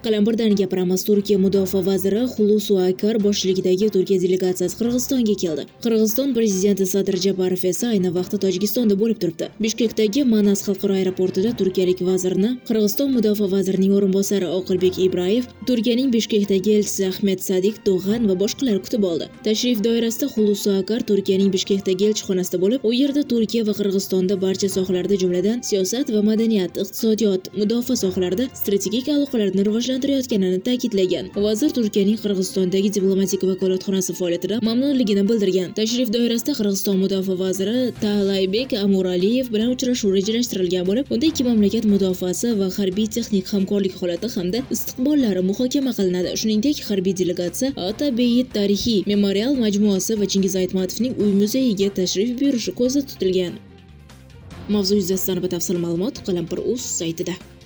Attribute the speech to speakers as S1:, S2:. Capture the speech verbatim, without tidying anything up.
S1: Qalamqordan gapiramiz. Turkiya mudofaa vaziri Hulusi Akar boshchiligidagi Turkiya delegatsiyasi Qirg'izistonga keldi. Qirg'iziston prezidenti Sadir Japarov esa ayni vaqtda Tojikistonda bo'lib turibdi. Bishkekdagi Manas xalqaro aeroportida turkiyalik vazirni Qirg'iziston mudofaa vazirining o'rinbosari Oqilbek Ibrayev, Turkiyaning Bishkekdagi elchisi Ahmet Sadik Do'g'an va boshqalar kutib oldi. Tashrif doirasida Hulusi Akar Turkiyaning Bishkekdagi elchixonasida bo'lib, u yerda Turkiya va Qirg'izistonda barcha sohalarda, jumladan siyosat va madaniyat, iqtisodiyot, mudofaa sohalarida strategik aloqalarni rivojlantirayotganini ta'kidlagan. Vazir Turkiyaning Qirg'izistondagi diplomatik vakolatxonasi faoliyatidan mamnunligini bildirgan. Tashrif doirasida Qirg'iziston mudofaa vaziri Taalaybek Amuraliyev bilan uchrashuv rejalashtirilgan bo'lib, unda ikki mamlakat mudofaasi va harbiy texnik hamkorlik holati hamda istiqbollari muhokama qilinadi. Shuningdek, harbiy delegatsiya Ata Beyit tarixiy memorial majmuasi va Chingiz Aytmatovning uy muzeyiga tashrif buyurishi ko'zda tutilgan. Mavzu yuzasidan batafsil ma'lumot Qalampir.uz saytida.